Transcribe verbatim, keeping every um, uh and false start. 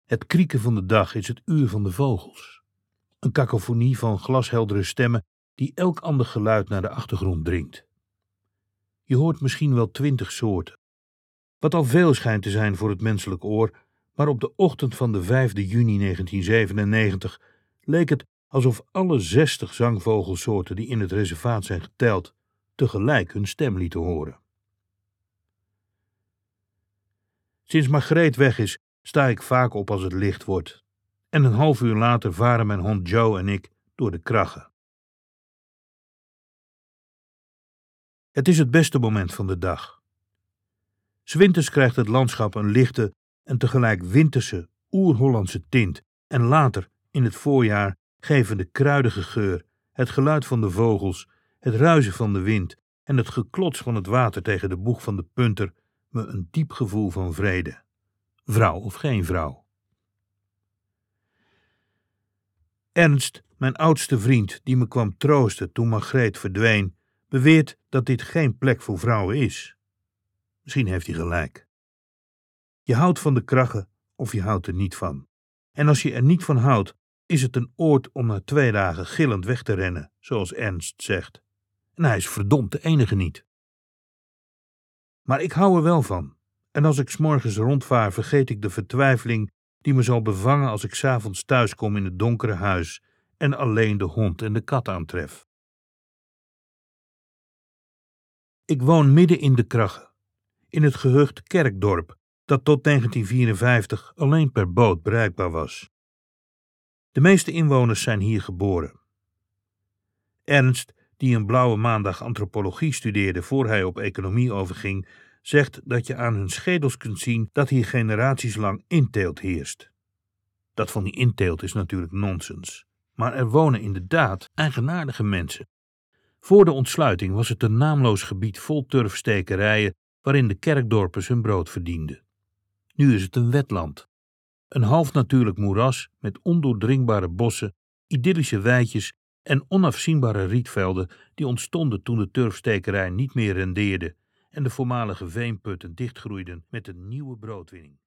Het krieken van de dag is het uur van de vogels. Een kakofonie van glasheldere stemmen die elk ander geluid naar de achtergrond dringt. Je hoort misschien wel twintig soorten. Wat al veel schijnt te zijn voor het menselijk oor, maar op de ochtend van de vijfde juni negentien zevenennegentig leek het alsof alle zestig zangvogelsoorten die in het reservaat zijn geteld, tegelijk hun stem lieten horen. Sinds Margreet weg is, sta ik vaak op als het licht wordt. En een half uur later varen mijn hond Joe en ik door de kraggen. Het is het beste moment van de dag. 'S Winters krijgt het landschap een lichte en tegelijk winterse, oer-Hollandse tint en later, in het voorjaar, geven de kruidige geur, het geluid van de vogels, het ruisen van de wind en het geklots van het water tegen de boeg van de punter me een diep gevoel van vrede. Vrouw of geen vrouw. Ernst, mijn oudste vriend, die me kwam troosten toen Margreet verdween, beweert dat dit geen plek voor vrouwen is. Misschien heeft hij gelijk. Je houdt van de kraggen of je houdt er niet van. En als je er niet van houdt, is het een oord om na twee dagen gillend weg te rennen, zoals Ernst zegt. En hij is verdomd de enige niet. Maar ik hou er wel van. En als ik 's morgens rondvaar, vergeet ik de vertwijfeling die me zal bevangen als ik 's avonds thuiskom in het donkere huis en alleen de hond en de kat aantref. Ik woon midden in de kraggen, in het gehucht Kerkdorp, dat tot negentien vierenvijftig alleen per boot bereikbaar was. De meeste inwoners zijn hier geboren. Ernst, die een blauwe maandag antropologie studeerde voor hij op economie overging, zegt dat je aan hun schedels kunt zien dat hier generaties lang inteelt heerst. Dat van die inteelt is natuurlijk nonsens, maar er wonen inderdaad eigenaardige mensen. Voor de ontsluiting was het een naamloos gebied vol turfstekerijen waarin de kerkdorpers hun brood verdienden. Nu is het een wetland. Een half natuurlijk moeras met ondoordringbare bossen, idyllische weidjes en onafzienbare rietvelden die ontstonden toen de turfstekerij niet meer rendeerde en de voormalige veenputten dichtgroeiden met een nieuwe broodwinning.